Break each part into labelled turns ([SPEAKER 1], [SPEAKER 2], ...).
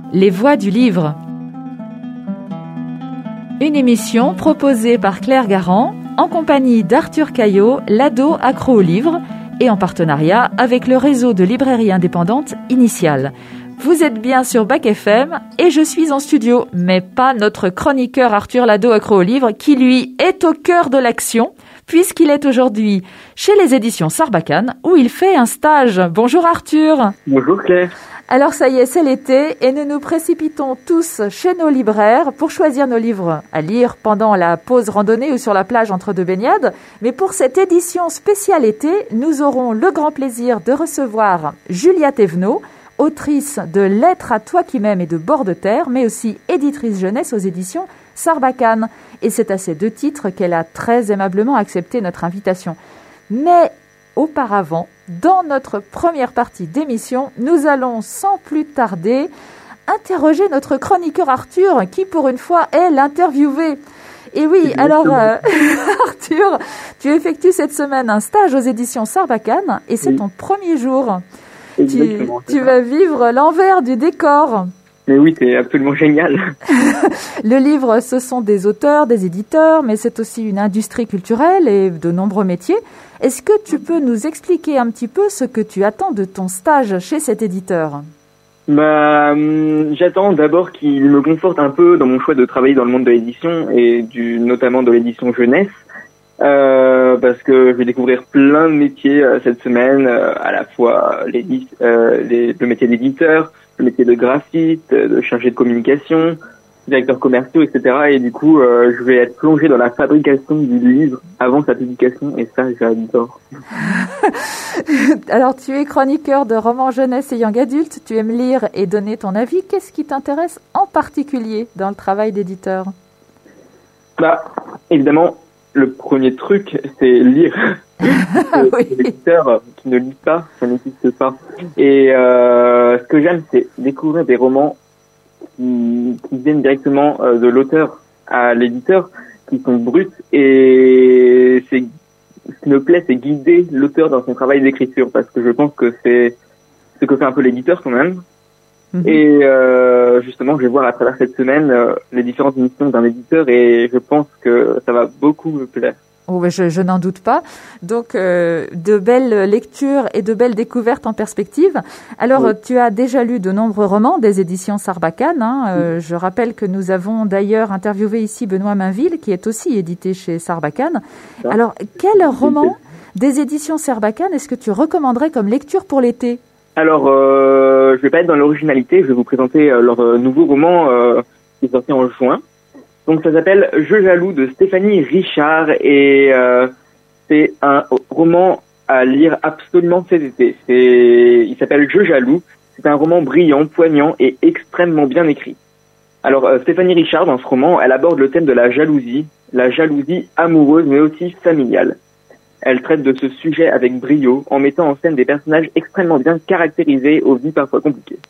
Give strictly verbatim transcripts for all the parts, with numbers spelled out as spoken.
[SPEAKER 1] Les voix du livre. Une émission proposée par Claire Garand en compagnie d'Arthur Caillot, l'ado accro au livre, et en partenariat avec le réseau de librairies indépendantes Initial. Vous êtes bien sur Bac F M et je suis en studio, mais pas notre chroniqueur Arthur l'ado accro au livre qui lui est au cœur de l'action puisqu'il est aujourd'hui chez les éditions Sarbacane où il fait un stage. Bonjour Arthur.
[SPEAKER 2] Bonjour Claire.
[SPEAKER 1] Alors ça y est, c'est l'été et nous nous précipitons tous chez nos libraires pour choisir nos livres à lire pendant la pause randonnée ou sur la plage entre deux baignades. Mais pour cette édition spéciale été, nous aurons le grand plaisir de recevoir Julia Thévenot, autrice de Lettres à toi qui m'aimes et de Bord de terre, mais aussi éditrice jeunesse aux éditions Sarbacane. Et c'est à ces deux titres qu'elle a très aimablement accepté notre invitation. Mais auparavant, dans notre première partie d'émission, nous allons sans plus tarder interroger notre chroniqueur Arthur, qui pour une fois est l'interviewé. Et oui, alors euh, Arthur, tu effectues cette semaine un stage aux éditions Sarbacane et c'est oui. ton premier jour. Tu, tu vas vivre l'envers du décor.
[SPEAKER 2] Mais oui, c'est absolument génial.
[SPEAKER 1] Le livre, ce sont des auteurs, des éditeurs, mais c'est aussi une industrie culturelle et de nombreux métiers. Est-ce que tu peux nous expliquer un petit peu ce que tu attends de ton stage chez cet éditeur ?
[SPEAKER 2] Bah, hum, j'attends d'abord qu'il me conforte un peu dans mon choix de travailler dans le monde de l'édition et du, notamment de l'édition jeunesse. Euh, parce que je vais découvrir plein de métiers euh, cette semaine, euh, à la fois les, euh, les, le métier d'éditeur, le métier de graphiste, de chargé de communication, directeur commerciaux, et cetera. Et du coup, euh, je vais être plongé dans la fabrication du livre avant sa publication, et ça, j'adore.
[SPEAKER 1] Alors, tu es chroniqueur de romans jeunesse et young adulte, tu aimes lire et donner ton avis. Qu'est-ce qui t'intéresse en particulier dans le travail d'éditeur ?
[SPEAKER 2] Bah, évidemment, le premier truc, c'est lire.
[SPEAKER 1] Oui.
[SPEAKER 2] L'éditeur qui ne lit pas, ça n'existe pas. Et euh, ce que j'aime, c'est découvrir des romans qui, qui viennent directement euh, de l'auteur à l'éditeur, qui sont bruts. Et c'est, ce qui me plaît, c'est guider l'auteur dans son travail d'écriture, parce que je pense que c'est ce que fait un peu l'éditeur quand même. Mm-hmm. Et euh, justement, je vais voir à travers cette semaine euh, les différentes missions d'un éditeur et je pense que ça va beaucoup me plaire.
[SPEAKER 1] Oh, je, je n'en doute pas. Donc, euh, de belles lectures et de belles découvertes en perspective. Alors, oui. Tu as déjà lu de nombreux romans des éditions Sarbacane. Hein. Euh, oui. Je rappelle que nous avons d'ailleurs interviewé ici Benoît Mainville, qui est aussi édité chez Sarbacane. Ça. Alors, quel roman des éditions Sarbacane est-ce que tu recommanderais comme lecture pour l'été ?
[SPEAKER 2] Alors, euh, je vais pas être dans l'originalité, je vais vous présenter euh, leur euh, nouveau roman euh, qui est sorti en juin. Donc ça s'appelle Je jaloux de Stéphanie Richard et euh, c'est un roman à lire absolument cet été. C'est, il s'appelle Je jaloux, c'est un roman brillant, poignant et extrêmement bien écrit. Alors euh, Stéphanie Richard, dans ce roman, elle aborde le thème de la jalousie, la jalousie amoureuse mais aussi familiale. Elle traite de ce sujet avec brio, en mettant en scène des personnages extrêmement bien caractérisés aux vies parfois compliquées.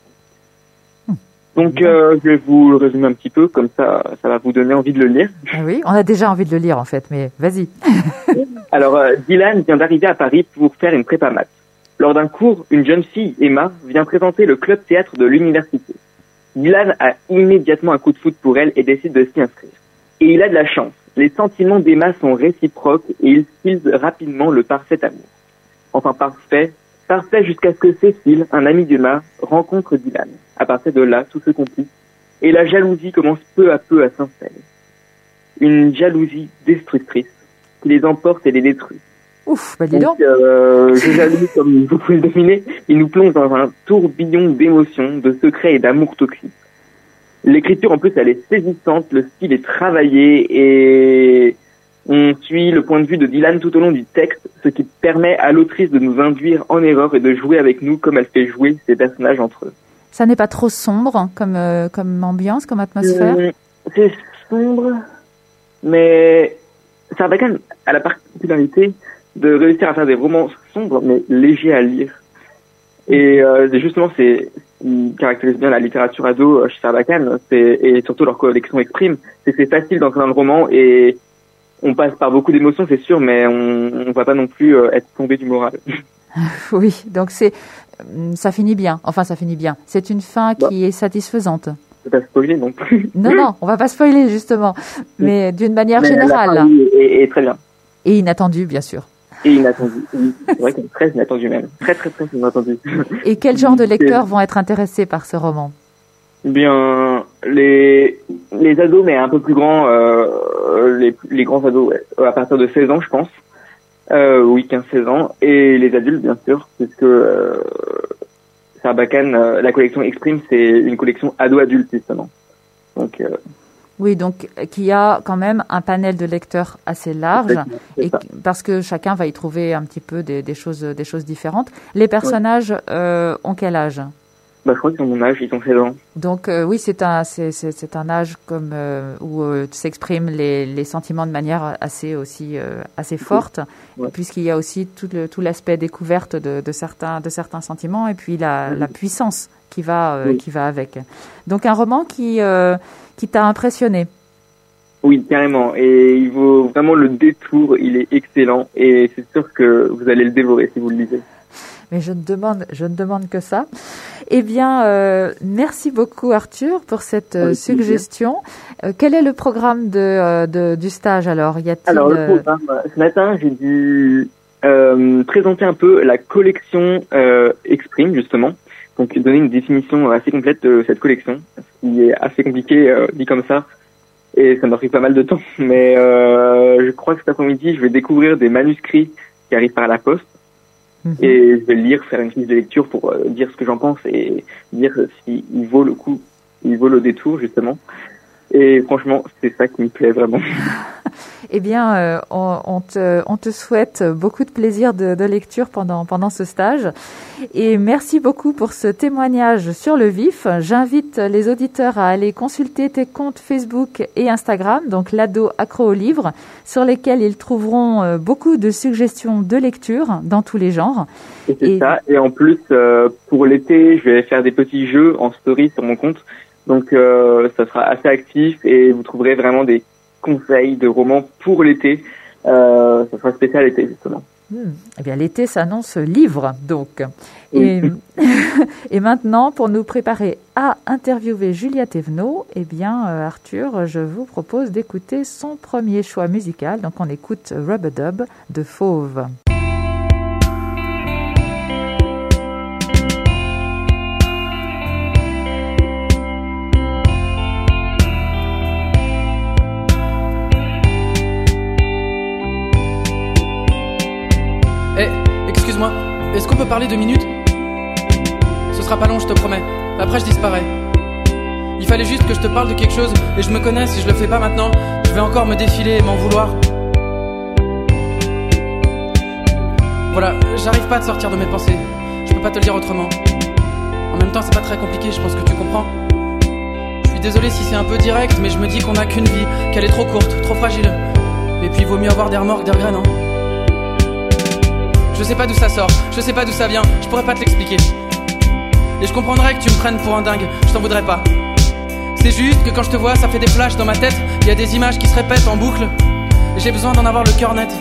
[SPEAKER 2] Donc, euh, je vais vous le résumer un petit peu, comme ça, ça va vous donner envie de le lire.
[SPEAKER 1] Ah oui, on a déjà envie de le lire, en fait, mais vas-y.
[SPEAKER 2] Alors, euh, Dylan vient d'arriver à Paris pour faire une prépa maths. Lors d'un cours, une jeune fille, Emma, vient présenter le club théâtre de l'université. Dylan a immédiatement un coup de foudre pour elle et décide de s'y inscrire. Et il a de la chance. Les sentiments d'Emma sont réciproques et il file rapidement le parfait amour. Enfin parfait, parfait jusqu'à ce que Cécile, un ami d'Emma, rencontre Dylan. À partir de là, tout se complique et la jalousie commence peu à peu à s'installer. Une jalousie destructrice qui les emporte et les détruit.
[SPEAKER 1] Ouf, bah dis donc.
[SPEAKER 2] donc euh, je jaloux, comme vous pouvez le deviner, il nous plonge dans un tourbillon d'émotions, de secrets et d'amour toxique. L'écriture, en plus, elle est saisissante, le style est travaillé et on suit le point de vue de Dylan tout au long du texte, ce qui permet à l'autrice de nous induire en erreur et de jouer avec nous comme elle fait jouer ses personnages entre eux.
[SPEAKER 1] Ça n'est pas trop sombre comme, euh, comme ambiance, comme atmosphère euh,
[SPEAKER 2] C'est sombre, mais Sarbacane a la particularité de réussir à faire des romans sombres mais légers à lire. Et euh, justement, c'est qui caractérise bien la littérature ado chez Sarbacane, c'est, et surtout leur collection Exprime, c'est que c'est facile d'entrer dans le roman et on passe par beaucoup d'émotions, c'est sûr, mais on ne va pas non plus être tombé du moral.
[SPEAKER 1] Oui, donc c'est ça finit bien. Enfin, ça finit bien. C'est une fin bah. qui est satisfaisante.
[SPEAKER 2] Je ne vais pas spoiler non plus.
[SPEAKER 1] Non, non, on ne va pas spoiler justement. Mais d'une manière Mais générale.
[SPEAKER 2] La fin, oui, est, est très bien.
[SPEAKER 1] Et inattendue, bien sûr.
[SPEAKER 2] Et inattendue. Oui, c'est vrai qu'elle est très inattendue même. Très, très, très inattendue.
[SPEAKER 1] Et quel genre de lecteurs vont être intéressés par ce roman?
[SPEAKER 2] Bien, les, les ados, mais un peu plus grands, euh, les, les grands ados, ouais, à partir de seize ans, je pense. Euh, oui, quinze seize ans. Et les adultes, bien sûr, puisque euh, Sarbacane, euh, la collection Exprime, c'est une collection ado-adulte, justement. Donc, euh,
[SPEAKER 1] oui, donc qui a quand même un panel de lecteurs assez large, et, parce que chacun va y trouver un petit peu des, des, choses, des choses différentes. Les personnages ouais. euh, ont quel âge?
[SPEAKER 2] Bah, je crois qu'ils ont mon âge, ils ont seize ans.
[SPEAKER 1] Donc euh, oui, c'est un, c'est, c'est, c'est un âge comme, euh, où euh, s'expriment les, les sentiments de manière assez, aussi, euh, assez forte, ouais. puisqu'il y a aussi tout, le, tout l'aspect découverte de, de, certains, de certains sentiments, et puis la, oui. la puissance qui va, euh, oui. qui va avec. Donc un roman qui, euh, qui t'a impressionné.
[SPEAKER 2] Oui, carrément. Et il vaut vraiment le détour, il est excellent, et c'est sûr que vous allez le dévorer si vous le lisez.
[SPEAKER 1] Mais je ne demande, je ne demande que ça. Eh bien, euh, merci beaucoup Arthur pour cette euh, suggestion. Euh, quel est le programme de, euh, de du stage alors? Y a-t-il
[SPEAKER 2] Alors le programme, ce matin, j'ai dû euh, présenter un peu la collection euh, Exprime justement, donc donner une définition assez complète de cette collection, ce qui est assez compliqué euh, dit comme ça, et ça m'a pris pas mal de temps. Mais euh, je crois que cet après-midi, je vais découvrir des manuscrits qui arrivent par la poste. Et je vais le lire, faire une fiche de lecture pour euh, dire ce que j'en pense et dire s'il vaut le coup, il vaut le détour justement. Et franchement, c'est ça qui me plaît vraiment.
[SPEAKER 1] Eh bien, euh, on, on, te, on te souhaite beaucoup de plaisir de, de lecture pendant, pendant ce stage. Et merci beaucoup pour ce témoignage sur le vif. J'invite les auditeurs à aller consulter tes comptes Facebook et Instagram, donc l'ado accro au livre, sur lesquels ils trouveront beaucoup de suggestions de lecture dans tous les genres.
[SPEAKER 2] Et c'est et... ça. Et en plus, euh, pour l'été, je vais faire des petits jeux en story sur mon compte. Donc, euh, ça sera assez actif et vous trouverez vraiment des conseils de romans pour l'été. Euh, ça sera spécial été, justement.
[SPEAKER 1] Mmh. Eh bien, l'été s'annonce livre, donc. Oui. Et, et maintenant, pour nous préparer à interviewer Julia Thévenot, eh bien, euh, Arthur, je vous propose d'écouter son premier choix musical. Donc, on écoute Rub-a-Dub de Fauve.
[SPEAKER 3] Eh, hey, excuse-moi, est-ce qu'on peut parler deux minutes? Ce sera pas long, je te promets. Après, je disparais. Il fallait juste que je te parle de quelque chose, et je me connais, si je le fais pas maintenant, je vais encore me défiler et m'en vouloir. Voilà, j'arrive pas à te sortir de mes pensées. Je peux pas te le dire autrement. En même temps, c'est pas très compliqué, je pense que tu comprends. Je suis désolé si c'est un peu direct, mais je me dis qu'on a qu'une vie, qu'elle est trop courte, trop fragile. Et puis, il vaut mieux avoir des remords que des regrets, non? Je sais pas d'où ça sort, je sais pas d'où ça vient, je pourrais pas te l'expliquer. Et je comprendrais que tu me prennes pour un dingue, je t'en voudrais pas. C'est juste que quand je te vois, ça fait des flashs dans ma tête. Il y a des images qui se répètent en boucle, et j'ai besoin d'en avoir le cœur net.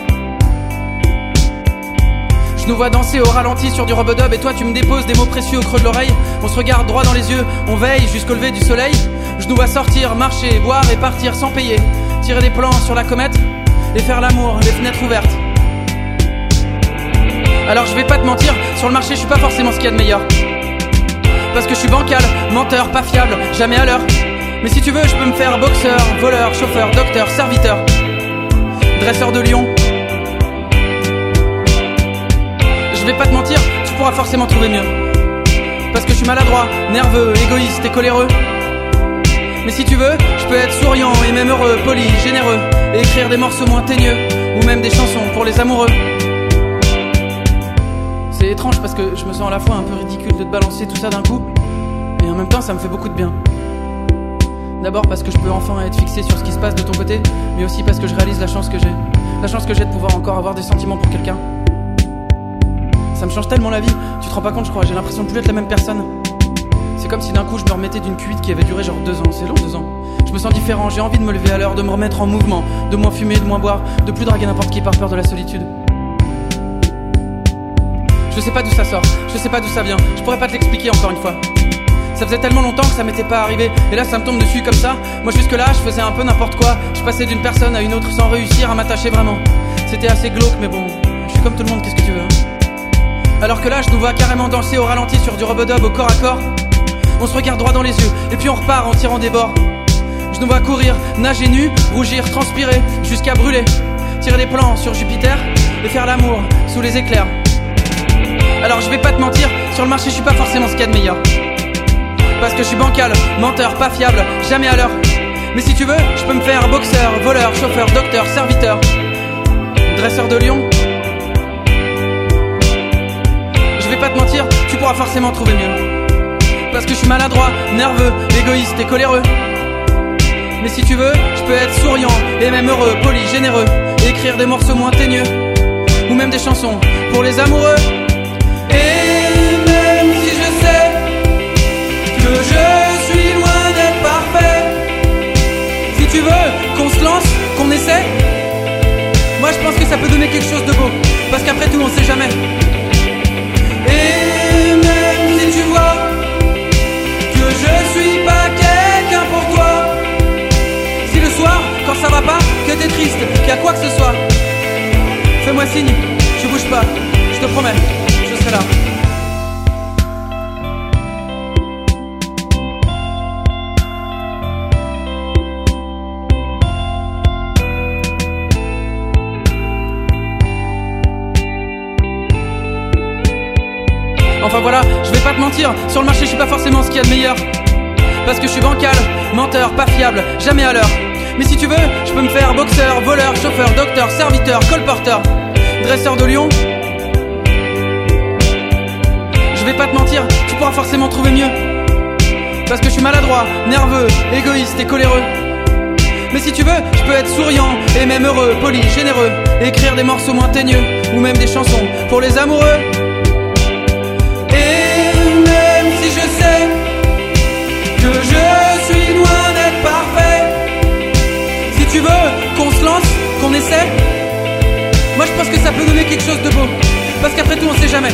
[SPEAKER 3] Je nous vois danser au ralenti sur du rub-a-dub, et toi tu me déposes des mots précieux au creux de l'oreille. On se regarde droit dans les yeux, on veille jusqu'au lever du soleil. Je nous vois sortir, marcher, boire et partir sans payer. Tirer des plans sur la comète, et faire l'amour, les fenêtres ouvertes. Alors je vais pas te mentir, sur le marché je suis pas forcément ce qu'il y a de meilleur. Parce que je suis bancal, menteur, pas fiable, jamais à l'heure. Mais si tu veux je peux me faire boxeur, voleur, chauffeur, docteur, serviteur, dresseur de lion. Je vais pas te mentir, tu pourras forcément trouver mieux. Parce que je suis maladroit, nerveux, égoïste et coléreux. Mais si tu veux, je peux être souriant et même heureux, poli, généreux, et écrire des morceaux moins teigneux, ou même des chansons pour les amoureux. C'est étrange parce que je me sens à la fois un peu ridicule de te balancer tout ça d'un coup, et en même temps ça me fait beaucoup de bien. D'abord parce que je peux enfin être fixé sur ce qui se passe de ton côté, mais aussi parce que je réalise la chance que j'ai. La chance que j'ai de pouvoir encore avoir des sentiments pour quelqu'un. Ça me change tellement la vie, tu te rends pas compte je crois, j'ai l'impression de plus être la même personne. C'est comme si d'un coup je me remettais d'une cuite qui avait duré genre deux ans, c'est long deux ans. Je me sens différent, j'ai envie de me lever à l'heure, de me remettre en mouvement, de moins fumer, de moins boire, de plus draguer n'importe qui par peur de la solitude. Je Je sais pas d'où ça sort, je sais pas d'où ça vient. Je pourrais pas te l'expliquer encore une fois. Ça faisait tellement longtemps que ça m'était pas arrivé. Et là ça me tombe dessus comme ça. Moi jusque là je faisais un peu n'importe quoi. Je passais d'une personne à une autre sans réussir à m'attacher vraiment. C'était assez glauque mais bon, je suis comme tout le monde, qu'est-ce que tu veux hein. Alors que là je nous vois carrément danser au ralenti sur du rub-a-dub au corps à corps. On se regarde droit dans les yeux et puis on repart en tirant des bords. Je nous vois courir, nager nu, rougir, transpirer jusqu'à brûler. Tirer des plans sur Jupiter et faire l'amour sous les éclairs. Alors je vais pas te mentir, sur le marché je suis pas forcément ce qu'il y a de meilleur. Parce que je suis bancal, menteur, pas fiable, jamais à l'heure. Mais si tu veux, je peux me faire boxeur, voleur, chauffeur, docteur, serviteur, dresseur de lion. Je vais pas te mentir, tu pourras forcément trouver mieux. Parce que je suis maladroit, nerveux, égoïste et coléreux. Mais si tu veux, je peux être souriant et même heureux, poli, généreux, écrire des morceaux moins teigneux, ou même des chansons pour les amoureux. Et même si je sais que je suis loin d'être parfait, si tu veux qu'on se lance, qu'on essaie, moi je pense que ça peut donner quelque chose de beau. Parce qu'après tout on sait jamais. Et même si tu vois que je suis pas quelqu'un pour toi, si le soir quand ça va pas, que t'es triste, qu'il y a quoi que ce soit, fais-moi signe, je bouge pas, je te promets, je serai là. Enfin voilà, je vais pas te mentir, sur le marché je suis pas forcément ce qu'il y a de meilleur. Parce que je suis bancal, menteur, pas fiable, jamais à l'heure. Mais si tu veux, je peux me faire boxeur, voleur, chauffeur, docteur, serviteur, colporteur, dresseur de lion. Je vais pas te mentir, tu pourras forcément trouver mieux. Parce que je suis maladroit, nerveux, égoïste et coléreux. Mais si tu veux, je peux être souriant et même heureux, poli, généreux, écrire des morceaux moins teigneux, ou même des chansons pour les amoureux. Et même si je sais que je suis loin d'être parfait, si tu veux qu'on se lance, qu'on essaie, moi je pense que ça peut donner quelque chose de beau. Parce qu'après tout on sait jamais.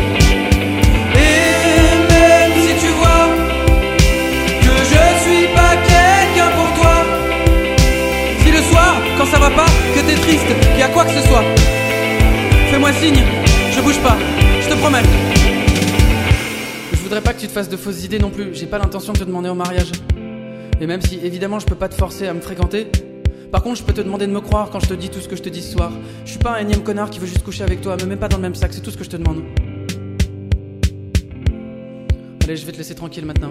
[SPEAKER 3] Et même si tu vois que je suis pas quelqu'un pour toi, si le soir quand ça va pas, que t'es triste, qu'il y a quoi que ce soit, fais-moi signe, je bouge pas, je te promets. Je voudrais pas que tu te fasses de fausses idées non plus. J'ai pas l'intention de te demander en mariage. Et même si évidemment je peux pas te forcer à me fréquenter, par contre je peux te demander de me croire quand je te dis tout ce que je te dis ce soir. Je suis pas un énième connard qui veut juste coucher avec toi. Me mets pas dans le même sac, c'est tout ce que je te demande. Allez, je vais te laisser tranquille maintenant.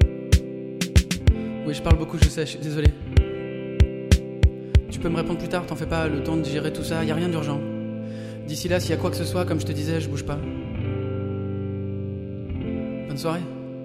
[SPEAKER 3] Oui, je parle beaucoup, je sais, je suis désolé. Tu peux me répondre plus tard, t'en fais pas, le temps de digérer tout ça, y a rien d'urgent. D'ici là, s'il y a quoi que ce soit, comme je te disais, je bouge pas. Bonne soirée.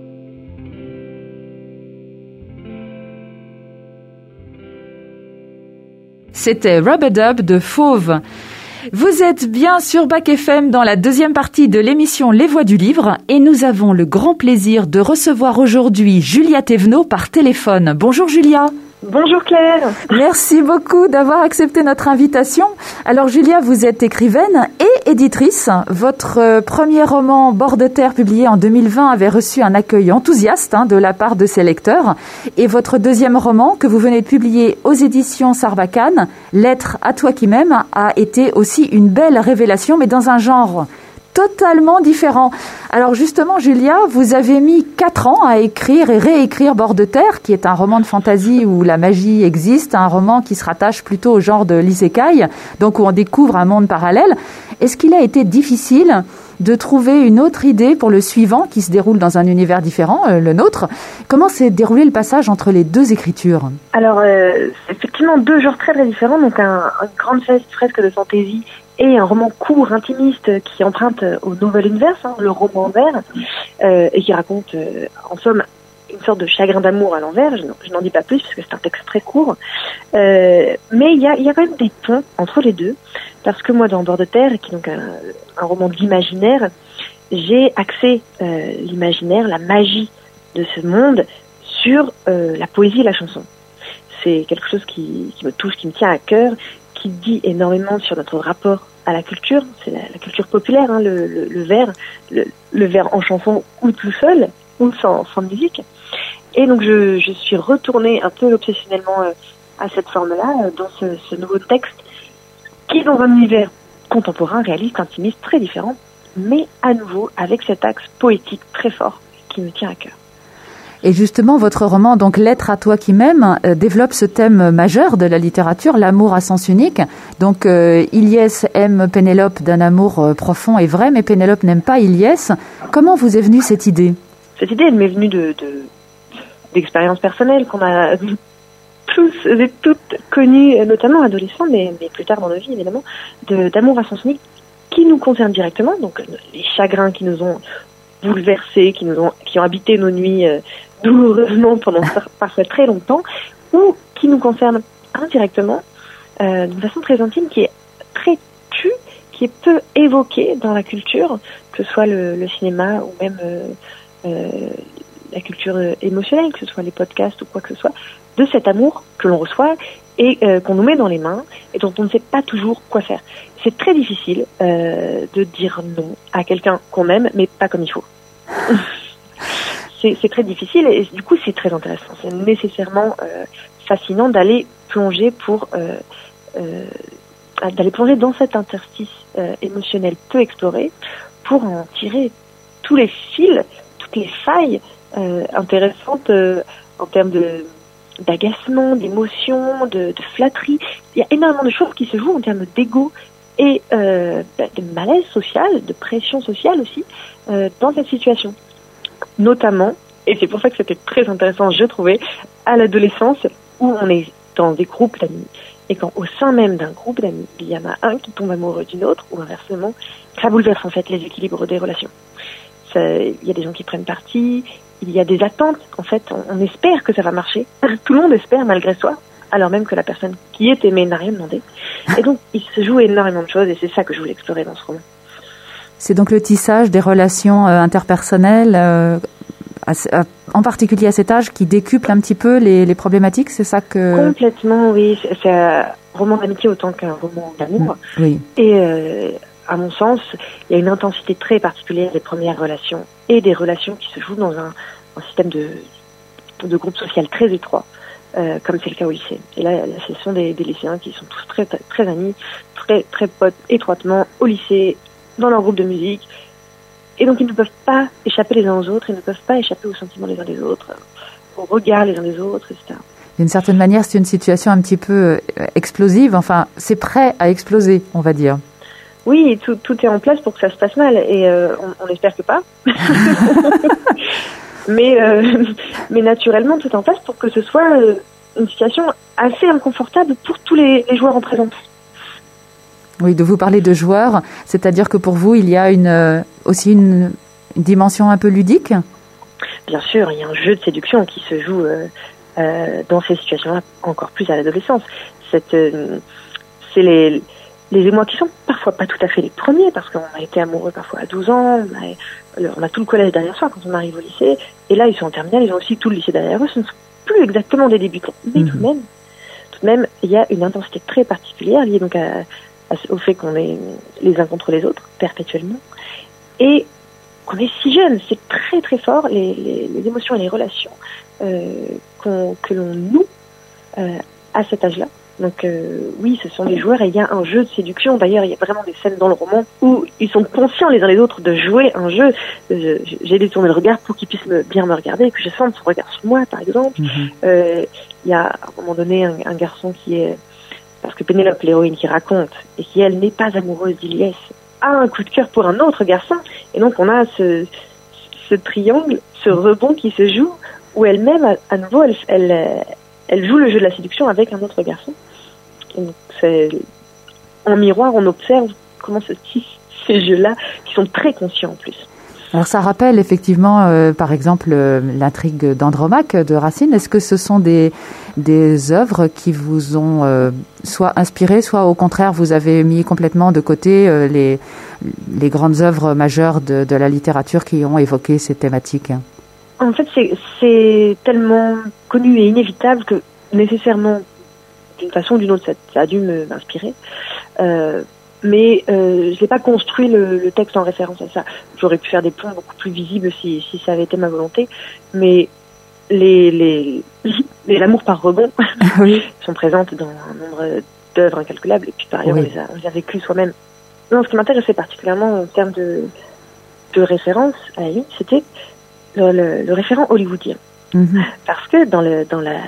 [SPEAKER 1] C'était Rub-a-Dub de Fauve. Vous êtes bien sur Bac F M dans la deuxième partie de l'émission Les Voix du Livre et nous avons le grand plaisir de recevoir aujourd'hui Julia Thévenot par téléphone. Bonjour Julia.
[SPEAKER 4] Bonjour Claire.
[SPEAKER 1] Merci beaucoup d'avoir accepté notre invitation. Alors Julia, vous êtes écrivaine et éditrice. Votre premier roman Bord de terre, publié en deux mille vingt, avait reçu un accueil enthousiaste hein, de la part de ses lecteurs. Et votre deuxième roman, que vous venez de publier aux éditions Sarbacane, Lettre à toi qui m'aimes, a été aussi une belle révélation, mais dans un genre totalement différent. Alors justement, Julia, vous avez mis quatre ans à écrire et réécrire Bord de terre, qui est un roman de fantasy où la magie existe, un roman qui se rattache plutôt au genre de l'isekai, donc où on découvre un monde parallèle. Est-ce qu'il a été difficile de trouver une autre idée pour le suivant, qui se déroule dans un univers différent, euh, le nôtre? Comment s'est déroulé le passage entre les deux écritures?
[SPEAKER 4] Alors, euh, c'est effectivement deux genres très très différents, donc un, une grande fresque de fantaisie et un roman court, intimiste, qui emprunte au Novel Universe, hein, le roman vert, euh, et qui raconte, euh, en somme, une sorte de chagrin d'amour à l'envers. Je, je n'en dis pas plus, parce que c'est un texte très court. Euh, mais il y a, y a quand même des ponts entre les deux, parce que moi, dans Bord de terre, qui est donc un, un roman d'imaginaire, j'ai axé euh, l'imaginaire, la magie de ce monde, sur euh, la poésie et la chanson. C'est quelque chose qui, qui me touche, qui me tient à cœur, qui dit énormément sur notre rapport à la culture. C'est la, la culture populaire, hein, le, le, le vers, le, le vers en chanson ou tout seul, ou sans, sans musique. Et donc je, je suis retournée un peu obsessionnellement euh, à cette forme-là, euh, dans ce, ce nouveau texte, qui est dans un univers contemporain, réaliste, intimiste, très différent, mais à nouveau avec cet axe poétique très fort qui me tient à cœur.
[SPEAKER 1] Et justement, votre roman, donc Lettre à toi qui m'aime, euh, développe ce thème majeur de la littérature, l'amour à sens unique. Donc euh, Ilyes aime Pénélope d'un amour euh, profond et vrai, mais Pénélope n'aime pas Ilyes. Comment vous est venue cette idée ?
[SPEAKER 4] Cette idée, elle m'est venue de, de d'expériences personnelles qu'on a tous et toutes connues, notamment adolescents, mais, mais plus tard dans nos vies évidemment, de, d'amour à sens unique qui nous concerne directement. Donc les chagrins qui nous ont bouleversés, qui nous ont, qui ont habité nos nuits euh, douloureusement pendant parfois très longtemps, ou qui nous concernent indirectement euh, d'une façon très intime, qui est très tue, qui est peu évoquée dans la culture, que ce soit le, le cinéma ou même euh, euh, la culture émotionnelle, que ce soit les podcasts ou quoi que ce soit, de cet amour que l'on reçoit et euh, qu'on nous met dans les mains et dont on ne sait pas toujours quoi faire. C'est très difficile euh, de dire non à quelqu'un qu'on aime, mais pas comme il faut. c'est, c'est très difficile et du coup c'est très intéressant. C'est nécessairement euh, fascinant d'aller plonger pour euh, euh, d'aller plonger dans cet interstice euh, émotionnel peu exploré pour en tirer tous les fils, toutes les failles euh, intéressantes euh, en termes de d'agacement, d'émotion, de, de flatterie. Il y a énormément de choses qui se jouent en termes d'ego et euh, de malaise social, de pression sociale aussi, euh, dans cette situation. Notamment, et c'est pour ça que c'était très intéressant, je trouvais, à l'adolescence, où on est dans des groupes d'amis, et quand au sein même d'un groupe d'amis, il y en a un qui tombe amoureux d'une autre, ou inversement, ça bouleverse en fait les équilibres des relations. Ça, il y a des gens qui prennent parti, il y a des attentes, en fait, on, on espère que ça va marcher. Tout le monde espère malgré soi, alors même que la personne qui est aimée n'a rien demandé. Et donc, il se joue énormément de choses et c'est ça que je voulais explorer dans ce roman.
[SPEAKER 1] C'est donc le tissage des relations euh, interpersonnelles, euh, à, à, en particulier à cet âge, qui décuple un petit peu les, les problématiques, c'est ça que...
[SPEAKER 4] Complètement, oui. C'est, c'est un roman d'amitié autant qu'un roman d'amour.
[SPEAKER 1] Oui.
[SPEAKER 4] Et euh, à mon sens, il y a une intensité très particulière des premières relations et des relations qui se jouent dans un, un système de, de groupe social très étroit, euh, comme c'est le cas au lycée. Et là, là ce sont des, des lycéens qui sont tous très, très amis, très, très potes étroitement au lycée, dans leur groupe de musique. Et donc, ils ne peuvent pas échapper les uns aux autres, ils ne peuvent pas échapper aux sentiments les uns des autres, aux regards les uns des autres, et cetera.
[SPEAKER 1] D'une certaine manière, c'est une situation un petit peu explosive. Enfin, c'est prêt à exploser, on va dire.
[SPEAKER 4] Oui, tout, tout est en place pour que ça se passe mal, et euh, on, on espère que pas. mais, euh, mais naturellement, tout est en place pour que ce soit euh, une situation assez inconfortable pour tous les, les joueurs en présence.
[SPEAKER 1] Oui, de vous parler de joueurs, c'est-à-dire que pour vous, il y a une, euh, aussi une, une dimension un peu ludique ?
[SPEAKER 4] Bien sûr, il y a un jeu de séduction qui se joue euh, euh, dans ces situations-là, encore plus à l'adolescence. Cette, euh, c'est les... les émois qui sont parfois pas tout à fait les premiers, parce qu'on a été amoureux parfois à douze ans, on a, on a tout le collège derrière soi quand on arrive au lycée, et là ils sont en terminale, ils ont aussi tout le lycée derrière eux, ce ne sont plus exactement des débutants. Mais mmh. tout de même, tout de même, il y a une intensité très particulière liée donc à, à, au fait qu'on est les uns contre les autres, perpétuellement, et qu'on est si jeune, c'est très très fort, les, les, les émotions et les relations euh, qu'on, que l'on noue euh, à cet âge-là. Donc euh, oui, ce sont des joueurs et il y a un jeu de séduction. D'ailleurs, il y a vraiment des scènes dans le roman où ils sont conscients les uns les autres de jouer un jeu. Euh, j'ai détourné le regard pour qu'ils puissent me, bien me regarder et que je sente son regard sur moi, par exemple. Mm-hmm. Euh, il y a à un moment donné un, un garçon qui est... Parce que Pénélope, l'héroïne qui raconte, et qui, elle, n'est pas amoureuse d'Ilyes, a un coup de cœur pour un autre garçon. Et donc on a ce, ce triangle, ce rebond qui se joue, où elle-même, à, à nouveau, elle... elle Elle joue le jeu de la séduction avec un autre garçon. Et donc c'est... En miroir, on observe comment se tissent ces jeux-là, qui sont très conscients en plus.
[SPEAKER 1] Alors ça rappelle effectivement, euh, par exemple, euh, l'intrigue d'Andromaque de Racine. Est-ce que ce sont des, des œuvres qui vous ont euh, soit inspiré, soit au contraire, vous avez mis complètement de côté euh, les, les grandes œuvres majeures de, de la littérature qui ont évoqué ces thématiques ?
[SPEAKER 4] En fait, c'est, c'est tellement connu et inévitable que nécessairement, d'une façon ou d'une autre, ça, ça a dû me, m'inspirer. Euh, mais euh, je n'ai pas construit le, le texte en référence à ça. J'aurais pu faire des ponts beaucoup plus visibles si, si ça avait été ma volonté, mais les, les, les l'amour par rebond oui. sont présentes dans un nombre d'œuvres incalculables, et puis par ailleurs oui. on, les a, on les a vécues soi-même. Non, ce qui m'intéressait particulièrement en termes de, de référence, à la limite, c'était le, le, le référent hollywoodien. Mm-hmm. Parce que dans, le, dans la,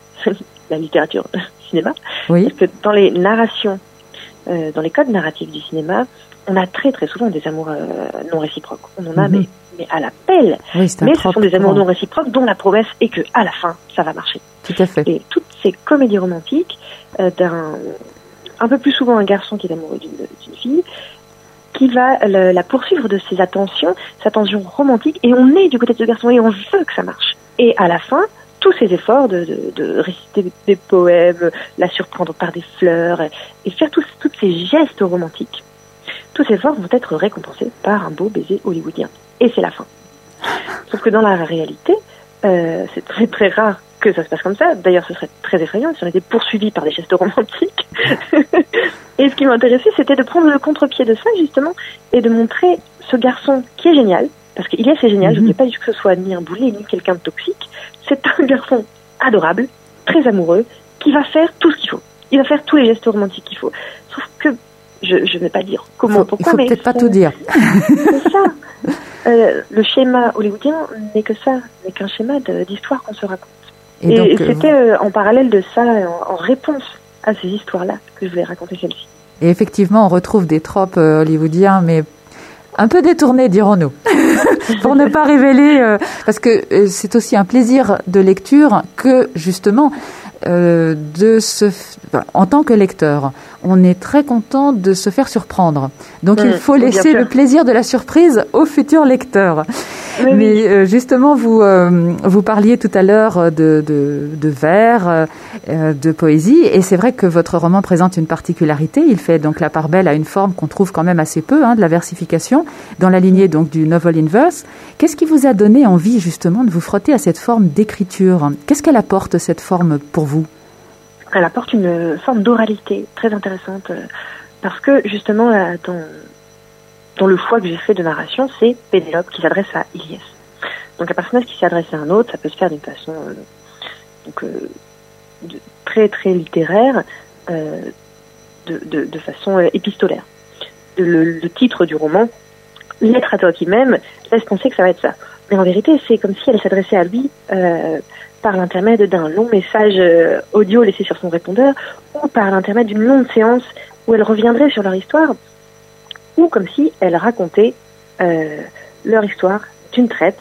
[SPEAKER 4] la littérature cinéma, oui. parce que dans les narrations, euh, dans les codes narratifs du cinéma, on a très très souvent des amours euh, non réciproques. On en a, mm-hmm. mais, mais à la pelle.
[SPEAKER 1] Oui,
[SPEAKER 4] mais ce sont des amours non réciproques dont la promesse est que à la fin, ça va marcher.
[SPEAKER 1] Tout à fait.
[SPEAKER 4] Et toutes ces comédies romantiques, euh, d'un un peu plus souvent un garçon qui est amoureux d'une, d'une fille, qui va le, la poursuivre de ses attentions, ses attentions romantiques, et on est du côté de ce garçon et on veut que ça marche. Et à la fin, tous ces efforts de, de, de réciter des poèmes, la surprendre par des fleurs, et faire tous, tous ces gestes romantiques, tous ces efforts vont être récompensés par un beau baiser hollywoodien. Et c'est la fin. Sauf que dans la réalité, euh, c'est très très rare que ça se passe comme ça. D'ailleurs, ce serait très effrayant si on était poursuivi par des gestes romantiques. Et ce qui m'intéressait, c'était de prendre le contre-pied de ça, justement, et de montrer ce garçon qui est génial, parce qu'il est assez génial, mm-hmm. je ne voulais pas du tout que ce soit ni un boulet, ni quelqu'un de toxique. C'est un garçon adorable, très amoureux, qui va faire tout ce qu'il faut. Il va faire tous les gestes romantiques qu'il faut. Sauf que, je ne vais pas dire comment,
[SPEAKER 1] faut,
[SPEAKER 4] pourquoi,
[SPEAKER 1] il faut
[SPEAKER 4] mais...
[SPEAKER 1] peut-être pas tout dire.
[SPEAKER 4] C'est ça. Euh, le schéma hollywoodien n'est que ça, n'est qu'un schéma de, d'histoire qu'on se raconte. Et, et, donc, et c'était euh, en parallèle de ça, en, en réponse à ces histoires-là, que je voulais raconter celle-ci.
[SPEAKER 1] Et effectivement, on retrouve des tropes euh, hollywoodiens, mais un peu détournés, dirons-nous, pour ne pas révéler, euh, parce que euh, c'est aussi un plaisir de lecture que, justement, euh, de se, enfin, en tant que lecteur, on est très content de se faire surprendre. Donc, mmh, il faut laisser le plaisir de la surprise aux futurs lecteurs. Oui, Mais oui. Euh, justement, vous euh, vous parliez tout à l'heure de de, de vers, euh, de poésie, et c'est vrai que votre roman présente une particularité. Il fait donc la part belle à une forme qu'on trouve quand même assez peu, hein, de la versification, dans la lignée donc du novel in verse. Qu'est-ce qui vous a donné envie justement de vous frotter à cette forme d'écriture ? Qu'est-ce qu'elle apporte, cette forme, pour vous ?
[SPEAKER 4] Elle apporte une forme d'oralité très intéressante, parce que justement, dans Dans le choix que j'ai fait de narration, c'est Pénélope qui s'adresse à Ilyes. Donc un personnage qui s'adresse à un autre, ça peut se faire d'une façon euh, donc, euh, de, très très littéraire, euh, de, de, de façon euh, épistolaire. Le, le titre du roman, Lettre à toi qui m'aime, laisse penser que ça va être ça. Mais en vérité, c'est comme si elle s'adressait à lui euh, par l'intermède d'un long message euh, audio laissé sur son répondeur, ou par l'intermède d'une longue séance où elle reviendrait sur leur histoire, ou comme si elle racontait euh, leur histoire d'une traite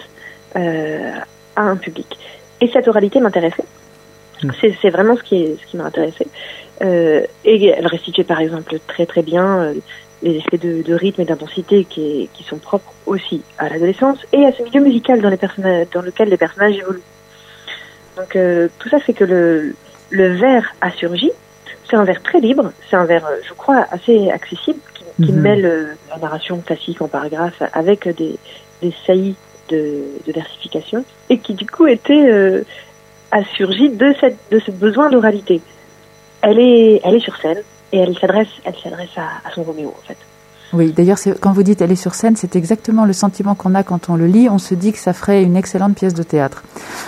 [SPEAKER 4] euh, à un public. Et cette oralité m'intéressait. Mmh. C'est, c'est vraiment ce qui, est, ce qui m'a intéressé. Euh, et elle restituait par exemple très très bien euh, les effets de, de rythme et d'intensité qui, qui sont propres aussi à l'adolescence et à ce milieu musical dans, les personnages, dans lequel les personnages évoluent. Donc euh, tout ça fait que le, le vers a surgi. C'est un vers très libre, c'est un vers, je crois, assez accessible, qui, qui mmh. mêle euh, la narration classique en paragraphe avec des, des saillies de, de versification, et qui du coup était euh, a surgi de, cette, de ce besoin d'oralité. Elle est, elle est sur scène, et elle s'adresse, elle s'adresse à, à son Roméo, en fait.
[SPEAKER 1] Oui, d'ailleurs, c'est, quand vous dites elle est sur scène, c'est exactement le sentiment qu'on a quand on le lit. On se dit que ça ferait une excellente pièce de théâtre.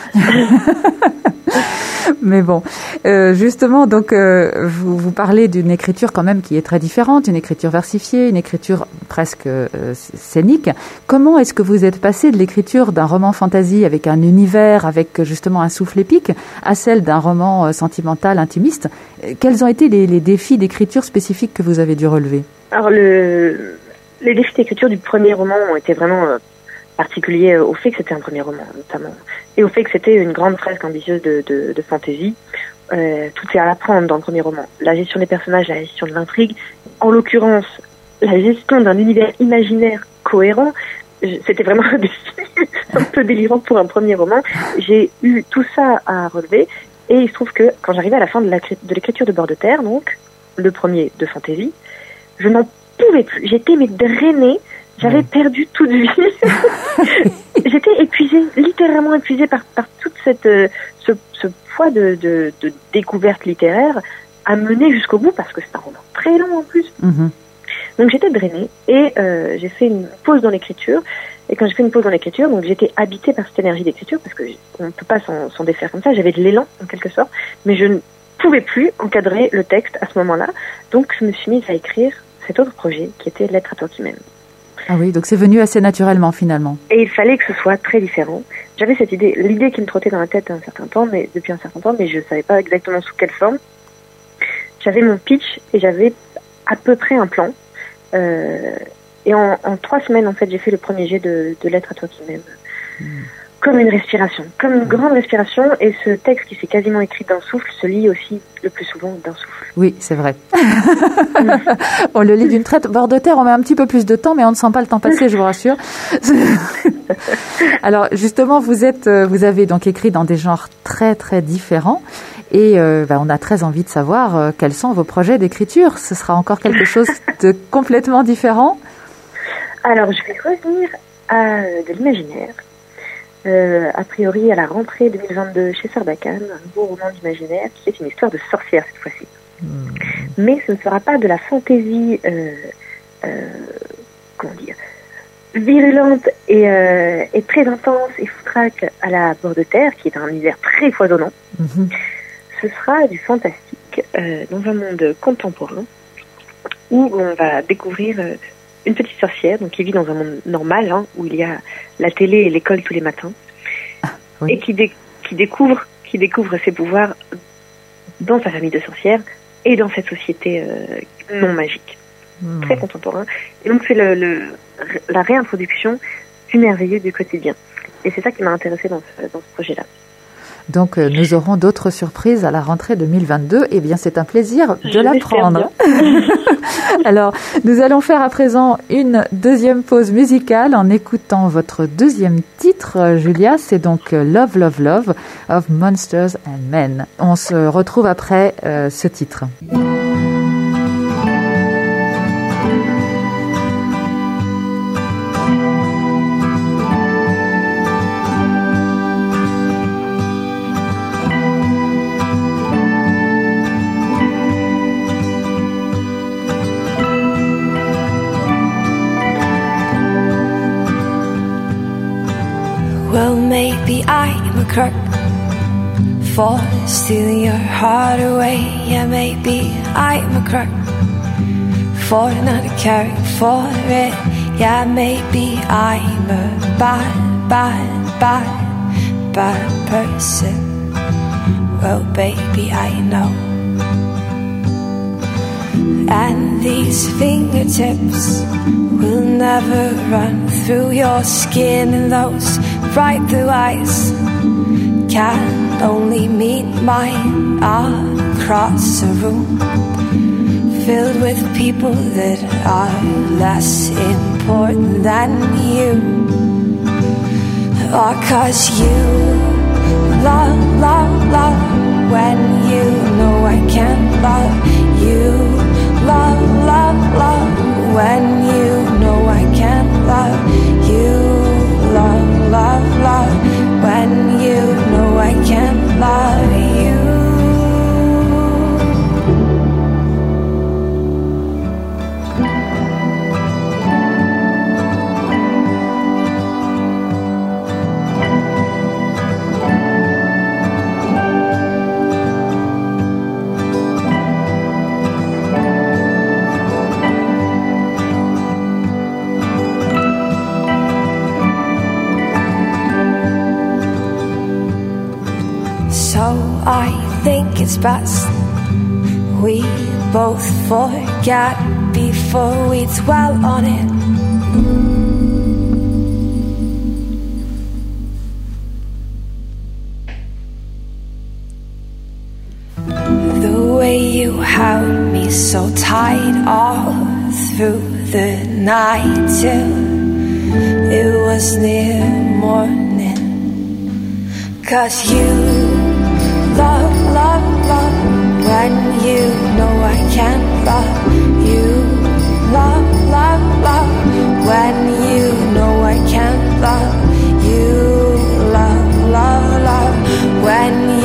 [SPEAKER 1] Mais bon, euh, justement, donc euh, vous, vous parlez d'une écriture quand même qui est très différente, une écriture versifiée, une écriture presque euh, scénique. Comment est-ce que vous êtes passé de l'écriture d'un roman fantasy avec un univers, avec justement un souffle épique, à celle d'un roman euh, sentimental, intimiste ? Quels ont été les, les défis d'écriture spécifiques que vous avez dû relever ?
[SPEAKER 4] Alors, le, les défis d'écriture du premier roman ont été vraiment euh, particuliers au fait que c'était un premier roman, notamment. Et au fait que c'était une grande fresque ambitieuse de, de, de fantaisie. Euh, tout est à l'apprendre dans le premier roman. La gestion des personnages, la gestion de l'intrigue. En l'occurrence, la gestion d'un univers imaginaire cohérent. C'était vraiment un défi un peu délirant pour un premier roman. J'ai eu tout ça à relever. Et il se trouve que quand j'arrivais à la fin de, la, de l'écriture de Bord de Terre, donc, le premier de fantaisie, je n'en pouvais plus. J'étais mais drainée. J'avais mmh. perdu toute vie. J'étais épuisée, littéralement épuisée par, par toute cette, euh, ce, ce poids de, de, de découverte littéraire a mené jusqu'au bout, parce que c'est un roman très long en plus.
[SPEAKER 1] Mmh.
[SPEAKER 4] Donc j'étais drainée et euh, j'ai fait une pause dans l'écriture. Et quand j'ai fait une pause dans l'écriture, donc j'étais habitée par cette énergie d'écriture, parce que on ne peut pas s'en, s'en défaire comme ça. J'avais de l'élan en quelque sorte, mais je ne pouvais plus encadrer le texte à ce moment-là. Donc je me suis mise à écrire cet autre projet qui était Lettre à toi qui m'aime.
[SPEAKER 1] Ah oui, donc c'est venu assez naturellement finalement.
[SPEAKER 4] Et il fallait que ce soit très différent. J'avais cette idée, l'idée qui me trottait dans la tête un certain temps, mais depuis un certain temps, mais je ne savais pas exactement sous quelle forme. J'avais mon pitch et j'avais à peu près un plan. Euh, et en, en trois semaines, en fait, j'ai fait le premier jet de, de Lettre à toi qui m'aime. Mmh. Comme une respiration, comme une grande respiration. Et ce texte qui s'est quasiment écrit d'un souffle se lit aussi le plus souvent d'un souffle.
[SPEAKER 1] Oui, c'est vrai. On le lit d'une traite. Bord de terre, on met un petit peu plus de temps, mais on ne sent pas le temps passer, je vous rassure. Alors, justement, vous êtes, vous avez donc écrit dans des genres très, très différents. Et euh, bah, on a très envie de savoir euh, quels sont vos projets d'écriture. Ce sera encore quelque chose de complètement différent?
[SPEAKER 4] Alors, je vais revenir à de l'imaginaire. Euh, a priori, à la rentrée deux mille vingt-deux chez Sarbacane, un nouveau roman d'imaginaire qui est une histoire de sorcière cette fois-ci. Mmh. Mais ce ne sera pas de la fantaisie, euh, euh, comment dire, virulente et, euh, et très intense et foutraque à la Bord de terre, qui est un univers très foisonnant. Mmh. Ce sera du fantastique euh, dans un monde contemporain où on va découvrir euh, une petite sorcière donc qui vit dans un monde normal hein, où il y a la télé et l'école tous les matins ah, oui. et qui, dé- qui découvre qui découvre ses pouvoirs dans sa famille de sorcières et dans cette société euh, non magique mmh. très contemporain. Et donc c'est le, le, la réintroduction du merveilleux du quotidien. Et c'est ça qui m'a intéressée dans ce, dans ce projet-là.
[SPEAKER 1] Donc, euh, nous aurons d'autres surprises à la rentrée deux mille vingt-deux. Eh bien, c'est un plaisir de Je l'apprendre. Alors, nous allons faire à présent une deuxième pause musicale en écoutant votre deuxième titre, Julia. C'est donc Love, Love, Love of Monsters and Men. On se retrouve après euh, ce titre.
[SPEAKER 5] Well, maybe I'm a crook for stealing your heart away. Yeah, maybe I'm a crook for not caring for it. Yeah, maybe I'm a bad, bad, bad, bad person. Well, baby, I know. And these fingertips will never run through your skin, and those bright blue eyes can only meet mine across a room filled with people that are less important than you. Oh, 'cause you love, love, love when you know I can't love you. Love, love, love when you know I can't love you. Love, love, love when you know I can't love you. I think it's best we both forget before we dwell on it. The way you held me so tight all through the night till it was near morning. 'Cause you love, love, love when you know I can't love you. Love, love, love when you know I can't love you. Love, love, love when you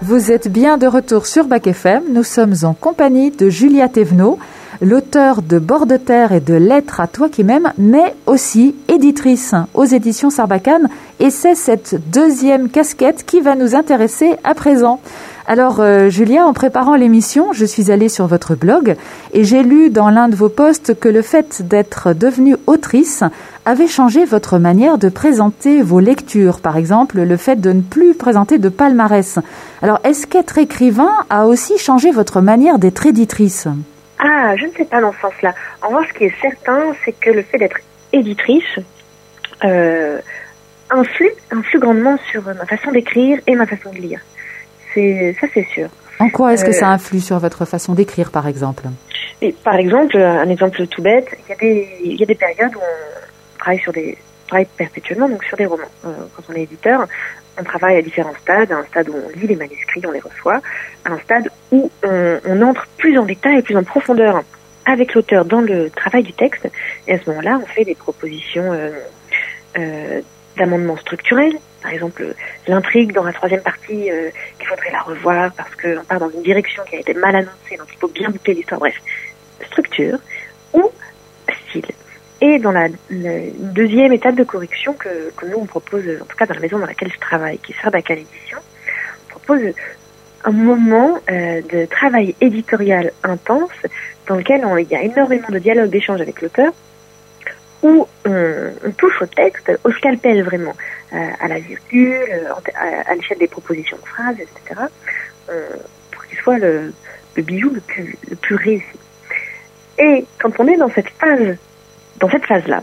[SPEAKER 1] Vous êtes bien de retour sur Bac F M. Nous sommes en compagnie de Julia Thévenot, l'auteure de Bord de terre et de Lettres à toi qui m'aimes, mais aussi éditrice aux éditions Sarbacane. Et c'est cette deuxième casquette qui va nous intéresser à présent. Alors, euh, Julia, en préparant l'émission, je suis allée sur votre blog et j'ai lu dans l'un de vos posts que le fait d'être devenue autrice avait changé votre manière de présenter vos lectures. Par exemple, le fait de ne plus présenter de palmarès. Alors, est-ce qu'être écrivain a aussi changé votre manière d'être éditrice ?
[SPEAKER 4] Ah, je ne sais pas dans ce sens-là. En revanche, ce qui est certain, c'est que le fait d'être éditrice euh, influe, influe grandement sur ma façon d'écrire et ma façon de lire. C'est, ça, c'est sûr.
[SPEAKER 1] En quoi est-ce
[SPEAKER 4] euh,
[SPEAKER 1] que ça influe sur votre façon d'écrire, par exemple ?
[SPEAKER 4] Et par exemple, un exemple tout bête, il y a des, il y a des périodes où on travaille sur des, on travaille perpétuellement donc sur des romans. Euh, quand on est éditeur, on travaille à différents stades, à un stade où on lit les manuscrits, on les reçoit, à un stade où on, on entre plus en détail, plus en profondeur avec l'auteur dans le travail du texte. Et à ce moment-là, on fait des propositions euh, euh, d'amendements structurels. Par exemple, l'intrigue dans la troisième partie, euh, qu'il faudrait la revoir parce qu'on part dans une direction qui a été mal annoncée, donc il faut bien boucler l'histoire. Bref, structure ou style. Et dans la, la deuxième étape de correction que, que nous on propose, en tout cas dans la maison dans laquelle je travaille, qui est Sarbacane Édition, on propose un moment euh, de travail éditorial intense dans lequel on, il y a énormément de dialogue, d'échange avec l'auteur, où on, on touche au texte, au scalpel vraiment, euh, à la virgule, à, à l'échelle des propositions de phrases, et cetera, euh, pour qu'il soit le, le bijou le plus, le plus réussi. Et quand on est dans cette phase, dans cette phase-là,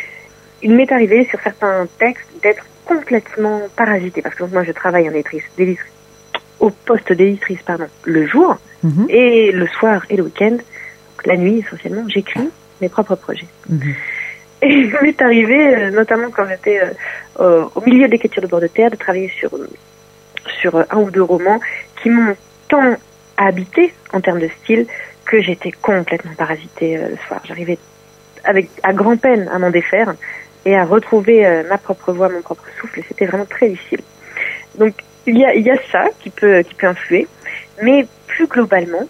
[SPEAKER 4] il m'est arrivé sur certains textes d'être complètement parasité, parce que moi je travaille en éditrice, d'éditrice, au poste d'éditrice, pardon, le jour, mmh. et le soir et le week-end, la nuit essentiellement, j'écris mes propres projets. Mmh. Et il m'est arrivé, notamment quand j'étais euh, au milieu de l'écriture de Bord de terre, de travailler sur, sur un ou deux romans qui m'ont tant habité en termes de style que j'étais complètement parasitée euh, le soir. J'arrivais avec à grand peine à m'en défaire et à retrouver euh, ma propre voix, mon propre souffle. C'était vraiment très difficile. Donc il y a, il y a ça qui peut, qui peut influer, mais plus globalement,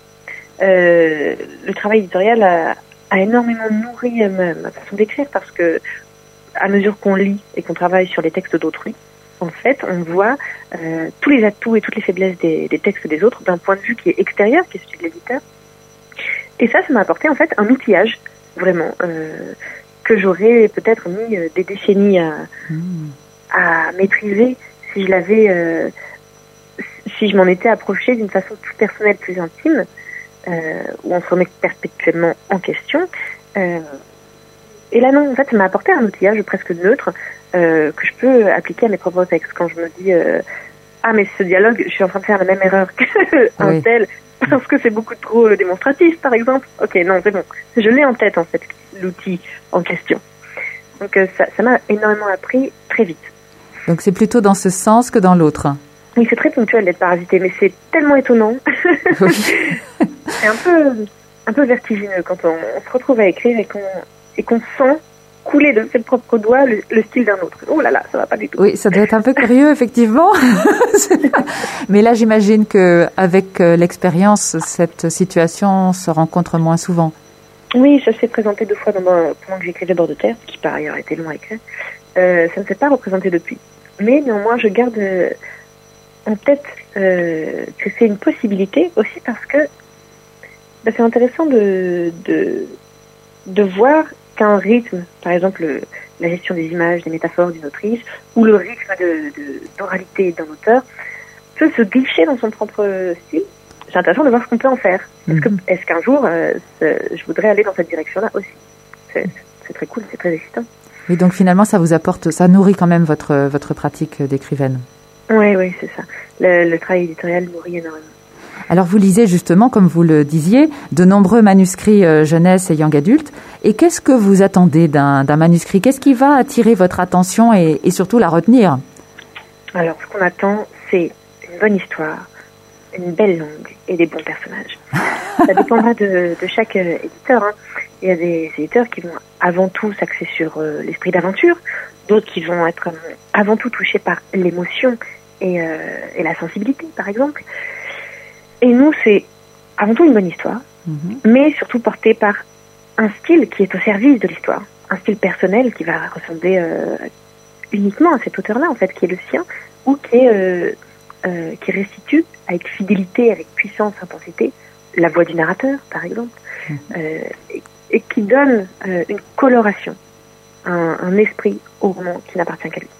[SPEAKER 4] euh, le travail éditorial a a énormément nourri ma, ma façon d'écrire parce que, à mesure qu'on lit et qu'on travaille sur les textes d'autrui, en fait, on voit euh, tous les atouts et toutes les faiblesses des, des textes des autres d'un point de vue qui est extérieur, qui est celui de l'éditeur. Et ça, ça m'a apporté en fait un outillage, vraiment, euh, que j'aurais peut-être mis euh, des décennies à, mmh. à maîtriser si je l'avais, euh, si je m'en étais approchée d'une façon plus personnelle, plus intime. Euh, où on se remet perpétuellement en question. Euh, et là, non, en fait, ça m'a apporté un outillage presque neutre euh, que je peux appliquer à mes propres textes. Quand je me dis euh, « Ah, mais ce dialogue, je suis en train de faire la même erreur qu'un oui. tel, parce que c'est beaucoup trop démonstratif, par exemple. » Ok, non, c'est bon. Je l'ai en tête, en fait, l'outil en question. Donc, euh, ça, ça m'a énormément appris très vite.
[SPEAKER 1] Donc, c'est plutôt dans ce sens que dans l'autre.
[SPEAKER 4] Oui, c'est très ponctuel d'être parasité, mais c'est tellement étonnant. Oui. C'est un peu, un peu vertigineux quand on, on se retrouve à écrire et qu'on, et qu'on sent couler de ses propres doigts le, le style d'un autre. Oh là là, ça va pas du tout.
[SPEAKER 1] Oui, ça doit être un peu curieux, effectivement. Mais là, j'imagine qu'avec l'expérience, cette situation se rencontre moins souvent.
[SPEAKER 4] Oui, ça s'est présenté deux fois pendant, pendant que j'écrivais Bord de terre, qui par ailleurs a été long à écrire. Euh, ça ne s'est pas représenté depuis. Mais néanmoins, je garde en tête euh, que c'est une possibilité aussi parce que ben, c'est intéressant de, de, de voir qu'un rythme, par exemple le, la gestion des images, des métaphores d'une autrice, ou le rythme de, de, d'oralité d'un auteur, peut se glisser dans son propre style. C'est intéressant de voir ce qu'on peut en faire. Est-ce, mm-hmm. que, est-ce qu'un jour, euh, je voudrais aller dans cette direction-là aussi ? C'est, c'est très cool, c'est très excitant.
[SPEAKER 1] Et donc finalement, ça vous apporte, ça nourrit quand même votre, votre pratique d'écrivaine.
[SPEAKER 4] Oui, oui, c'est ça. Le, le travail éditorial nourrit énormément.
[SPEAKER 1] Alors vous lisez justement, comme vous le disiez, de nombreux manuscrits euh, jeunesse et young adulte. Et qu'est-ce que vous attendez d'un, d'un manuscrit ? Qu'est-ce qui va attirer votre attention et, et surtout la retenir ?
[SPEAKER 4] Alors, ce qu'on attend, c'est une bonne histoire, une belle langue et des bons personnages. Ça dépendra de, de chaque euh, éditeur. Hein. Il y a des éditeurs qui vont avant tout s'axer sur euh, l'esprit d'aventure, d'autres qui vont être euh, avant tout touchés par l'émotion et, euh, et la sensibilité, par exemple. Et nous, c'est avant tout une bonne histoire, mmh. mais surtout portée par un style qui est au service de l'histoire, un style personnel qui va ressembler euh, uniquement à cet auteur-là, en fait, qui est le sien, ou qui, est, euh, euh, qui restitue avec fidélité, avec puissance, intensité, la voix du narrateur, par exemple, mmh. euh, et, et qui donne euh, une coloration, un, un esprit au roman qui n'appartient qu'à lui.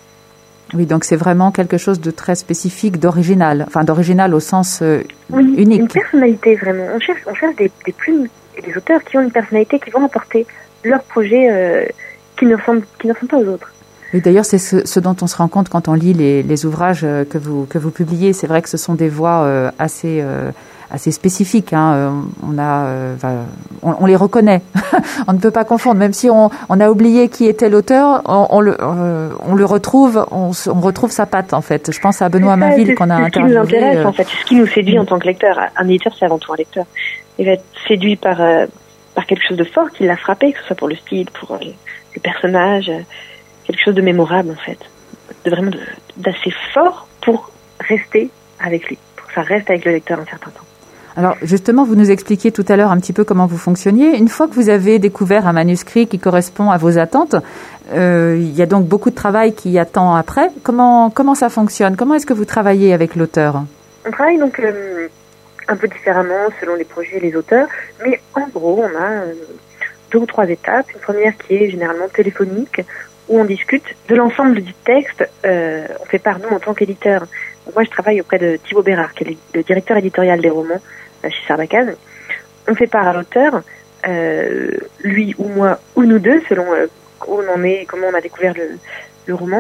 [SPEAKER 1] Oui, donc c'est vraiment quelque chose de très spécifique, d'original, enfin d'original au sens euh,
[SPEAKER 4] oui,
[SPEAKER 1] unique.
[SPEAKER 4] Une personnalité vraiment. On cherche, on cherche des, des plumes et des auteurs qui ont une personnalité, qui vont apporter leur projet euh, qui ne ressemble, qui ne ressemble pas aux autres.
[SPEAKER 1] Et d'ailleurs, c'est ce, ce dont on se rend compte quand on lit les, les ouvrages que vous que vous publiez. C'est vrai que ce sont des voix euh, assez euh, assez spécifiques. Hein. On a, euh, on, on les reconnaît. On ne peut pas confondre, même si on, on a oublié qui était l'auteur, on, on le euh, on le retrouve, on, on retrouve sa patte en fait. Je pense à Benoît Mainville qu'on a interviewé.
[SPEAKER 4] C'est ce qui nous intéresse en fait, c'est ce qui nous séduit en tant que lecteur. Un éditeur, c'est avant tout un lecteur. Il va être séduit par euh, par quelque chose de fort qui l'a frappé, que ce soit pour le style, pour les, les personnages. Quelque chose de mémorable en fait, de vraiment de, d'assez fort pour rester avec lui, pour que ça reste avec le lecteur un certain temps.
[SPEAKER 1] Alors justement, vous nous expliquiez tout à l'heure un petit peu comment vous fonctionniez. Une fois que vous avez découvert un manuscrit qui correspond à vos attentes, euh, il y a donc beaucoup de travail qui attend après. Comment comment ça fonctionne? Comment est-ce que vous travaillez avec l'auteur?
[SPEAKER 4] On travaille donc euh, un peu différemment selon les projets et les auteurs, mais en gros, on a euh, deux ou trois étapes. Une première qui est généralement téléphonique, où on discute de l'ensemble du texte. Euh, on fait part, nous, en tant qu'éditeur. Donc, moi, je travaille auprès de Thibaut Bérard, qui est le directeur éditorial des romans euh, chez Sarbacane. On fait part à l'auteur, euh, lui ou moi, ou nous deux, selon euh, où on en est et comment on a découvert le, le roman,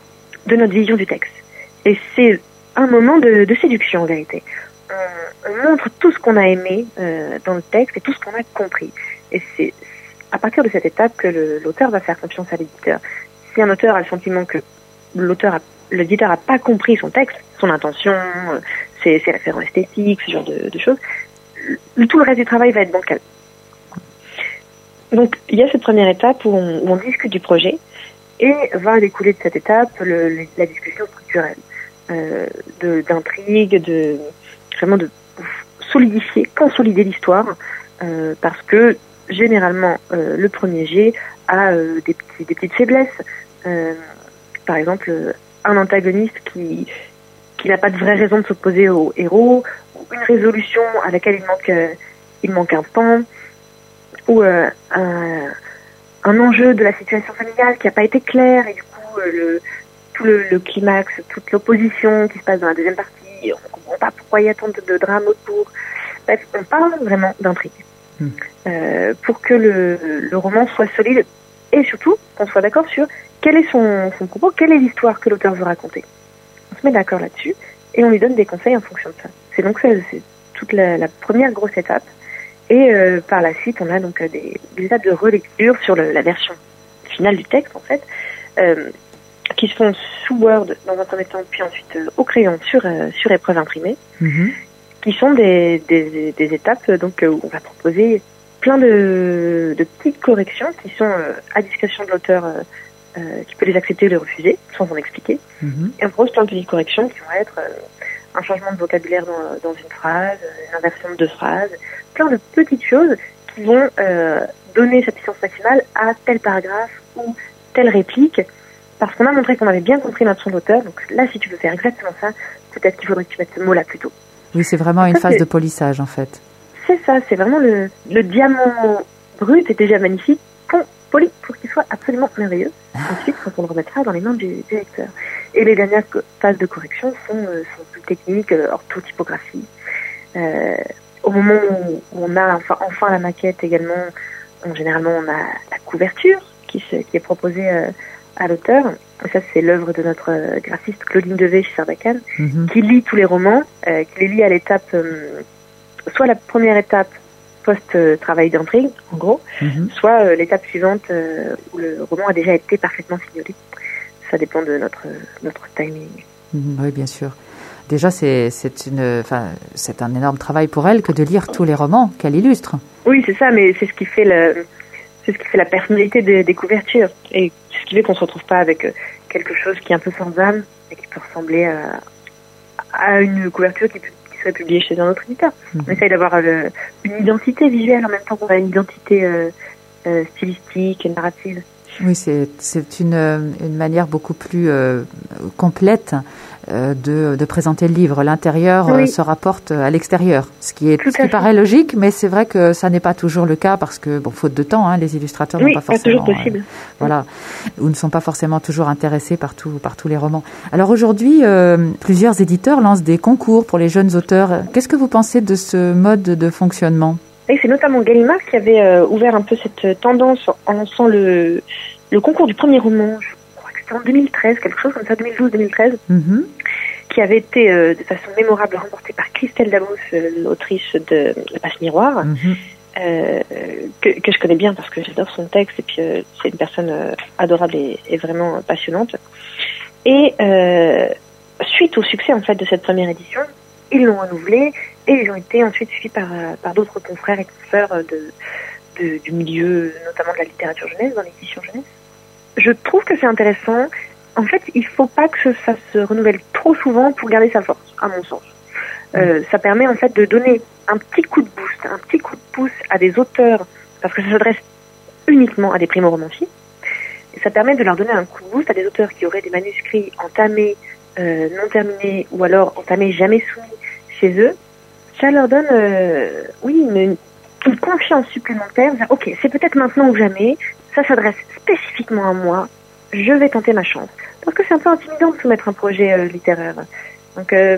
[SPEAKER 4] de notre vision du texte. Et c'est un moment de, de séduction, en vérité. On, on montre tout ce qu'on a aimé euh, dans le texte et tout ce qu'on a compris. Et c'est à partir de cette étape que le, l'auteur va faire confiance à l'éditeur. Si un auteur a le sentiment que l'auteur a, l'éditeur n'a pas compris son texte, son intention, ses, ses références esthétiques, ce genre de, de choses, le, tout le reste du travail va être bancal. Donc, il y a cette première étape où on, où on discute du projet et va découler de cette étape le, le, la discussion structurelle, euh, de, d'intrigue, de vraiment de solidifier, consolider l'histoire, euh, parce que généralement, euh, le premier jet a euh, des, petits, des petites faiblesses. Euh, par exemple, un antagoniste qui, qui n'a pas de vraie raison de s'opposer au héros, ou une résolution à laquelle il manque, euh, il manque un pan, ou euh, un, un enjeu de la situation familiale qui n'a pas été clair, et du coup, euh, le, tout le, le climax, toute l'opposition qui se passe dans la deuxième partie, on ne comprend pas pourquoi il y a tant de, de drame autour. Bref, on parle vraiment d'intrigue. Mmh. Euh, pour que le, le roman soit solide et surtout qu'on soit d'accord sur quel est son, son propos, quelle est l'histoire que l'auteur veut raconter. On se met d'accord là-dessus et on lui donne des conseils en fonction de ça. C'est donc ça, c'est toute la, la première grosse étape et euh, par la suite on a donc des, des étapes de relecture sur le, la version finale du texte en fait euh, qui se font sous Word dans un premier temps puis ensuite euh, au crayon sur, euh, sur épreuve imprimée. Mmh. Qui sont des, des, des étapes donc où on va proposer plein de, de petites corrections qui sont euh, à discrétion de l'auteur, euh, euh, qui peut les accepter ou les refuser sans en expliquer. Mm-hmm. Et on propose plein de petites corrections qui vont être euh, un changement de vocabulaire dans, dans une phrase, une inversion de deux phrases, plein de petites choses qui vont euh, donner sa puissance maximale à tel paragraphe ou telle réplique, parce qu'on a montré qu'on avait bien compris l'intention de l'auteur. Donc là, si tu veux faire exactement ça, peut-être qu'il faudrait que tu mettes ce mot-là plus tôt.
[SPEAKER 1] Oui, c'est vraiment
[SPEAKER 4] ça,
[SPEAKER 1] une phase
[SPEAKER 4] c'est...
[SPEAKER 1] de polissage, en fait.
[SPEAKER 4] C'est ça, c'est vraiment le, le diamant brut est déjà magnifique, poli pour qu'il soit absolument merveilleux. Ensuite, quand on le remettra dans les mains du, du lecteur. Et les dernières phases de correction sont, euh, sont plus techniques, euh, orthotypographie. Euh, au moment où on a enfin, enfin la maquette également, on, généralement on a la couverture qui, se, qui est proposée euh, à l'auteur. Et ça, c'est l'œuvre de notre euh, graphiste Claudine Devey chez Sarbacane, mm-hmm. qui lit tous les romans, euh, qui les lit à l'étape, euh, soit la première étape post-travail d'intrigue, en gros, mm-hmm. soit euh, l'étape suivante euh, où le roman a déjà été parfaitement signalé. Ça dépend de notre, notre timing.
[SPEAKER 1] Mm-hmm, oui, bien sûr. Déjà, c'est, c'est, une, enfin, c'est un énorme travail pour elle que de lire tous les romans qu'elle illustre.
[SPEAKER 4] Oui, c'est ça, mais c'est ce qui fait le... C'est ce qui fait la personnalité des, des couvertures et ce qui fait qu'on se retrouve pas avec quelque chose qui est un peu sans âme et qui peut ressembler à, à une couverture qui, qui serait publiée chez un autre éditeur. Mmh. On essaye d'avoir le, une identité visuelle en même temps qu'on a une identité euh, euh, stylistique et narrative.
[SPEAKER 1] Oui, c'est, c'est une, une manière beaucoup plus euh, complète euh, de, de présenter le livre. L'intérieur oui. euh, se rapporte à l'extérieur, ce qui, est, ce qui paraît logique, mais c'est vrai que ça n'est pas toujours le cas parce que, bon, faute de temps, hein, les illustrateurs
[SPEAKER 4] oui,
[SPEAKER 1] n'ont pas forcément...
[SPEAKER 4] toujours possible.
[SPEAKER 1] Euh, voilà, ou ne sont pas forcément toujours intéressés par, tout, par tous les romans. Alors aujourd'hui, euh, plusieurs éditeurs lancent des concours pour les jeunes auteurs. Qu'est-ce que vous pensez de ce mode de fonctionnement ?
[SPEAKER 4] Et c'est notamment Gallimard qui avait euh, ouvert un peu cette tendance en lançant le, le concours du premier roman, je crois que c'était en deux mille treize, quelque chose comme ça, deux mille douze deux mille treize, mm-hmm. qui avait été euh, de façon mémorable remporté par Christelle Damos, euh, l'autrice de La Passe Miroir, mm-hmm. euh, que, que je connais bien parce que j'adore son texte et puis euh, c'est une personne euh, adorable et, et vraiment passionnante. Et euh, suite au succès en fait de cette première édition, ils l'ont renouvelé et ils ont été ensuite suivis par, par d'autres confrères et confrères de, de, du milieu, notamment de la littérature jeunesse, dans l'édition jeunesse. Je trouve que c'est intéressant. En fait, il ne faut pas que ça se renouvelle trop souvent pour garder sa force, à mon sens. Euh, ça permet en fait de donner un petit coup de boost, un petit coup de pouce à des auteurs, parce que ça s'adresse uniquement à des primo-romanciers. Et ça permet de leur donner un coup de boost à des auteurs qui auraient des manuscrits entamés, euh, non terminés, ou alors entamés jamais soumis chez eux. Ça leur donne, euh, oui, une, une confiance supplémentaire. Ok, c'est peut-être maintenant ou jamais. Ça s'adresse spécifiquement à moi. Je vais tenter ma chance. Parce que c'est un peu intimidant de soumettre un projet euh, littéraire. Donc, euh,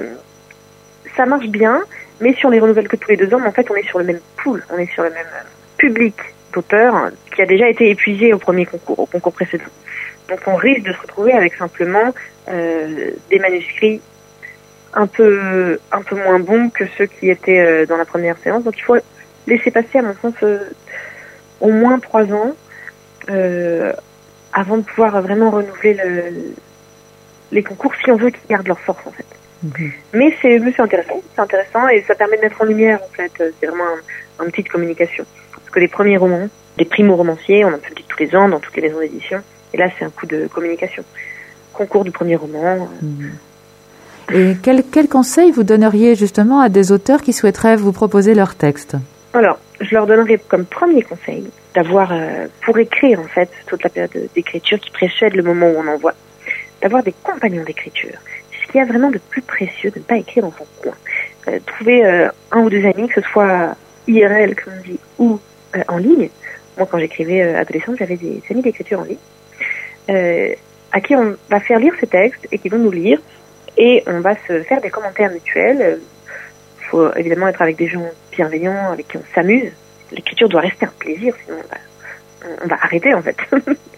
[SPEAKER 4] ça marche bien, mais si on les renouvelle que tous les deux ans, en fait, on est sur le même pool. On est sur le même public d'auteurs qui a déjà été épuisé au premier concours, au concours précédent. Donc, on risque de se retrouver avec simplement euh, des manuscrits un peu un peu moins bons que ceux qui étaient euh, dans la première séance. Donc il faut laisser passer, à mon sens, euh, au moins trois ans euh, avant de pouvoir vraiment renouveler le, les concours, si on veut qu'ils gardent leur force, en fait. Mm-hmm. Mais c'est, mais c'est intéressant, c'est intéressant et ça permet de mettre en lumière, en fait. C'est vraiment un, un outil de communication. Parce que les premiers romans, les primo-romanciers, on en publie tous les ans, dans toutes les maisons d'édition. Et là, c'est un coup de communication. Concours du premier roman... Mm-hmm.
[SPEAKER 1] Et quel, quel conseil vous donneriez justement à des auteurs qui souhaiteraient vous proposer leur texte ?
[SPEAKER 4] Alors, je leur donnerais comme premier conseil d'avoir, euh, pour écrire en fait, toute la période d'écriture qui précède le moment où on envoie, d'avoir des compagnons d'écriture. C'est ce qu'il y a vraiment de plus précieux de ne pas écrire dans son coin. Euh, trouver euh, un ou deux amis, que ce soit I R L, comme on dit, ou euh, en ligne. Moi, quand j'écrivais euh, adolescente, j'avais des amis d'écriture en ligne, euh, à qui on va faire lire ces textes et qui vont nous lire. Et on va se faire des commentaires mutuels. Il faut évidemment être avec des gens bienveillants, avec qui on s'amuse. L'écriture doit rester un plaisir, sinon on va, on va arrêter en fait.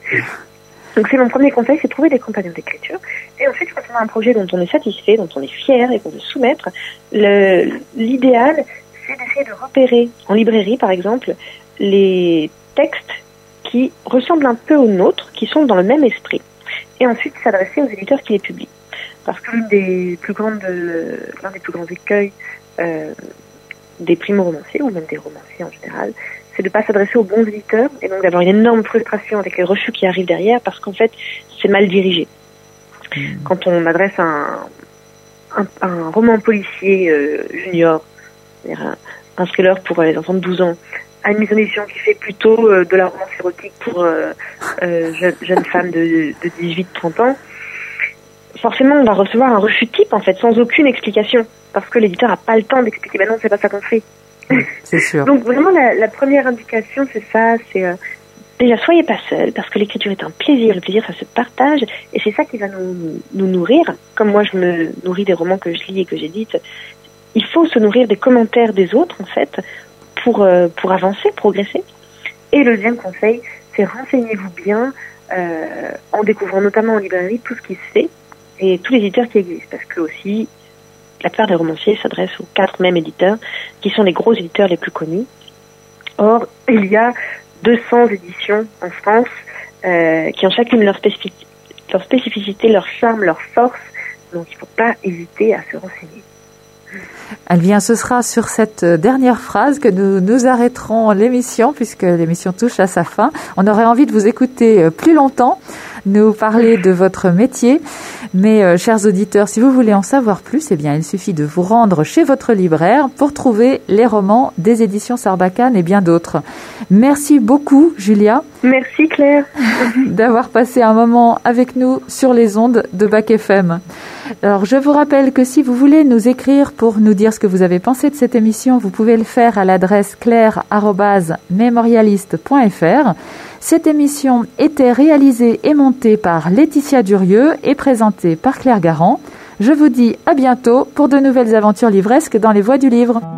[SPEAKER 4] Donc c'est mon premier conseil, c'est trouver des compagnons d'écriture. Et ensuite, quand on a un projet dont on est satisfait, dont on est fier et qu'on veut soumettre, le, l'idéal, c'est d'essayer de repérer en librairie, par exemple, les textes qui ressemblent un peu aux nôtres, qui sont dans le même esprit. Et ensuite s'adresser aux éditeurs qui les publient. Parce que l'une des plus grandes, euh, l'un des plus grands écueils euh, des primo-romanciers, ou même des romanciers en général, c'est de ne pas s'adresser aux bons éditeurs, et donc d'avoir une énorme frustration avec les refus qui arrivent derrière, parce qu'en fait, c'est mal dirigé. Mmh. Quand on adresse un, un, un roman policier euh, junior, c'est-à-dire un, un thriller pour euh, les enfants de douze ans, à une maison d'édition qui fait plutôt euh, de la romance érotique pour euh, euh, jeunes, jeunes femmes de, de dix-huit à trente ans, forcément, on va recevoir un refus type, en fait, sans aucune explication. Parce que l'éditeur n'a pas le temps d'expliquer, ben non, c'est pas ça qu'on fait.
[SPEAKER 1] C'est sûr.
[SPEAKER 4] Donc, vraiment, la, la première indication, c'est ça, c'est, euh, déjà, soyez pas seul, parce que l'écriture est un plaisir. Le plaisir, ça se partage, et c'est ça qui va nous, nous nourrir. Comme moi, je me nourris des romans que je lis et que j'édite. Il faut se nourrir des commentaires des autres, en fait, pour, euh, pour avancer, progresser. Et le deuxième conseil, c'est renseignez-vous bien, euh, en découvrant notamment en librairie tout ce qui se fait, et tous les éditeurs qui existent, parce que aussi, la plupart des romanciers s'adressent aux quatre mêmes éditeurs, qui sont les gros éditeurs les plus connus. Or, il y a deux cents éditions en France, euh, qui ont chacune leur, spécific- leur spécificité, leur charme, leur force, donc il ne faut pas hésiter à se renseigner.
[SPEAKER 1] Eh bien, ce sera sur cette dernière phrase que nous nous arrêterons l'émission, puisque l'émission touche à sa fin. On aurait envie de vous écouter plus longtemps, nous parler de votre métier. Mais euh, chers auditeurs, si vous voulez en savoir plus, eh bien, il suffit de vous rendre chez votre libraire pour trouver les romans des éditions Sarbacane et bien d'autres. Merci beaucoup, Julia.
[SPEAKER 4] Merci, Claire.
[SPEAKER 1] D'avoir passé un moment avec nous sur les ondes de Bac F M. Alors, je vous rappelle que si vous voulez nous écrire pour nous dire ce que vous avez pensé de cette émission, vous pouvez le faire à l'adresse claire arobase mémorialiste point f r. Cette émission était réalisée et montée par Laetitia Durieux et présentée par Claire Garand. Je vous dis à bientôt pour de nouvelles aventures livresques dans les voies du livre.